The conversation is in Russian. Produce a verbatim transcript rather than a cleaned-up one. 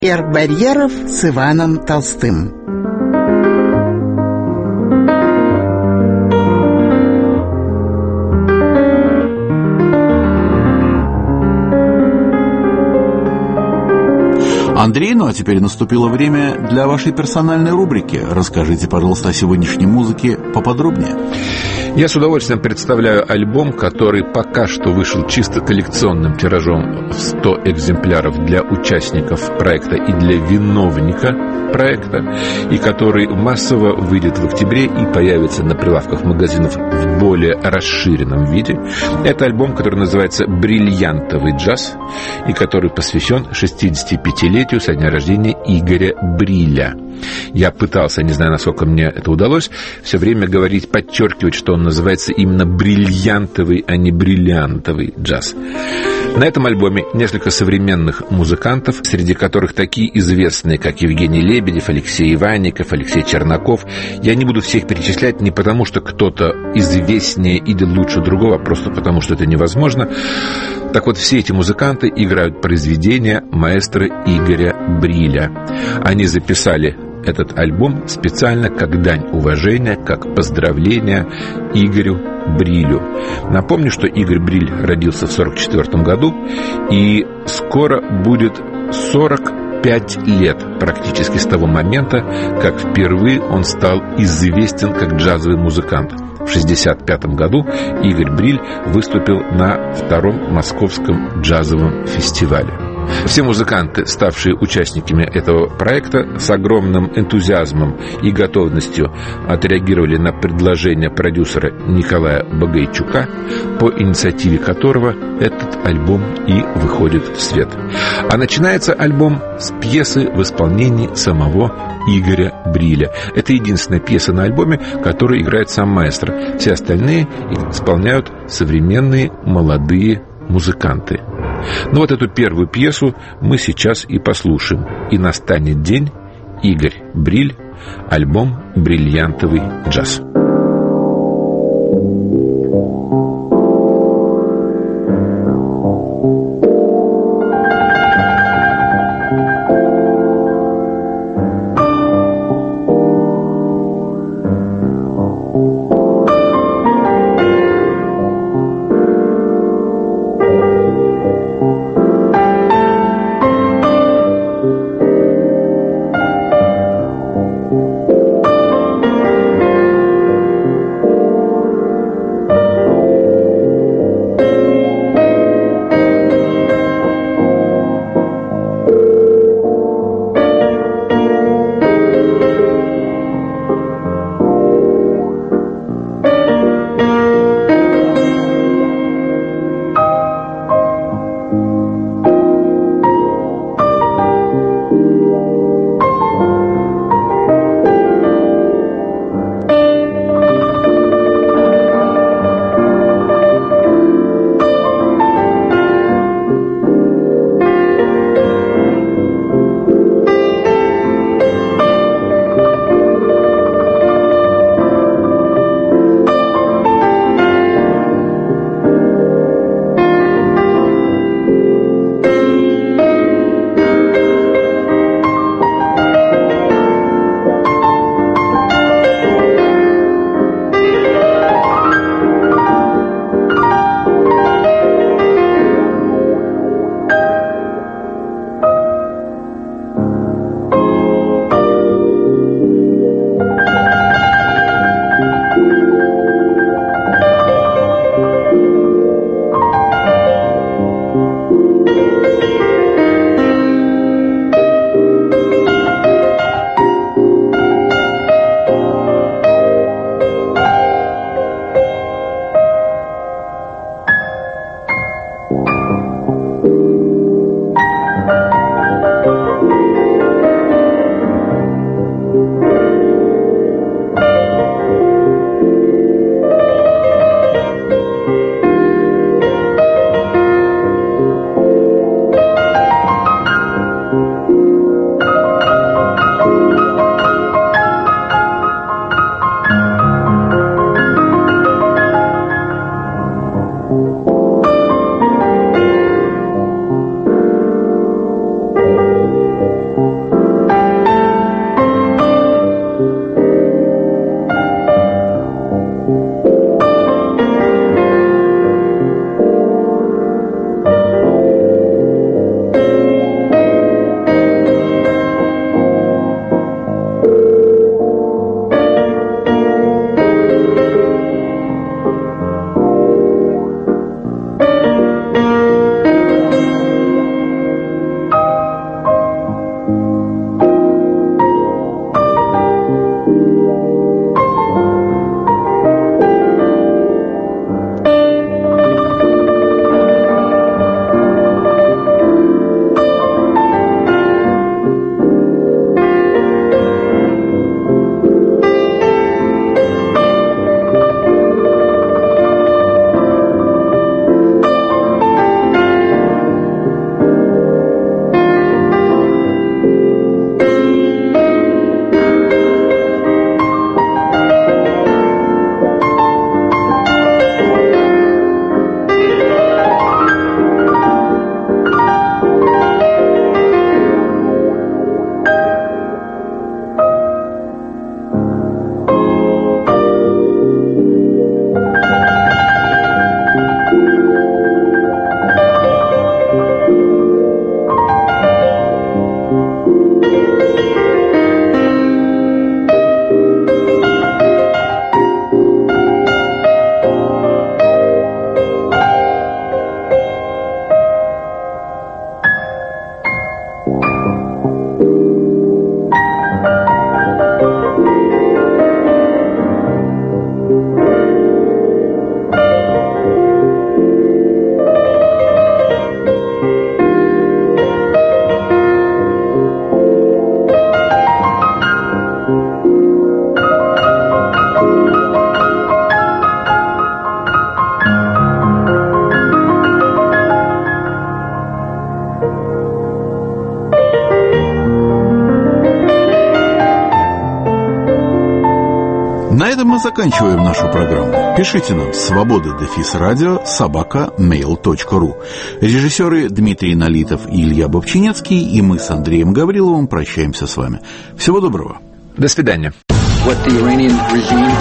Эр Барьеров с Иваном Толстым. Андрей, ну а теперь наступило время для вашей персональной рубрики. Расскажите, пожалуйста, о сегодняшней музыке поподробнее. Я с удовольствием представляю альбом, который пока что вышел чисто коллекционным тиражом в сто экземпляров для участников проекта и для виновника проекта, и который массово выйдет в октябре и появится на прилавках магазинов в более расширенном виде. Это альбом, который называется «Бриллиантовый джаз», и который посвящен шестидесятипятилетию со дня рождения Игоря Бриля. Я пытался, не знаю, насколько мне это удалось, все время говорить, подчеркивать, что он называется именно бриллиантовый, а не бриллиантовый джаз. На этом альбоме несколько современных музыкантов, среди которых такие известные, как Евгений Лебедев, Алексей Иванников, Алексей Чернаков. Я не буду всех перечислять не потому, что кто-то известнее или лучше другого, а просто потому, что это невозможно. Так вот, все эти музыканты играют произведения маэстро Игоря Бриля. Они записали этот альбом специально как дань уважения, как поздравление Игорю Брилю. Напомню, что Игорь Бриль родился в сорок четвёртом году, и скоро будет сорок пять лет практически с того момента, как впервые он стал известен как джазовый музыкант. В шестьдесят пятом году Игорь Бриль выступил на втором московском джазовом фестивале. Все музыканты, ставшие участниками этого проекта, с огромным энтузиазмом и готовностью отреагировали на предложение продюсера Николая Багайчука, по инициативе которого этот альбом и выходит в свет. А начинается альбом с пьесы в исполнении самого Игоря Бриля. Это единственная пьеса на альбоме, которую играет сам маэстро. Все остальные исполняют современные молодые музыканты. Но вот эту первую пьесу мы сейчас и послушаем. И настанет день. Игорь Бриль. Альбом «Бриллиантовый джаз». На этом мы заканчиваем нашу программу. Пишите нам свобода дефис радио собака мейл точка ру. Режиссеры Дмитрий Налитов и Илья Бобчинецкий, и мы с Андреем Гавриловым прощаемся с вами. Всего доброго. До свидания. What the Iranian regime